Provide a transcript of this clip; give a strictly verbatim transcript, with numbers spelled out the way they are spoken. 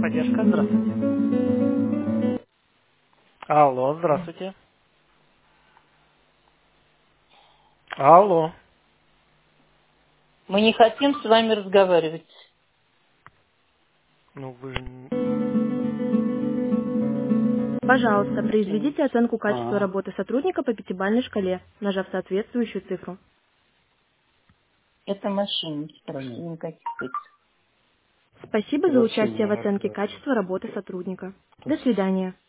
техподдержка, здравствуйте. Алло, здравствуйте. Алло. Мы не хотим с вами разговаривать. Ну вы же... н- Пожалуйста, произведите оценку качества А, работы сотрудника по пятибалльной шкале, нажав соответствующую цифру. это машина, спроси, никаких цифр. Спасибо Ты за вообще участие не в оценке разговариваешь. качества работы сотрудника. До свидания.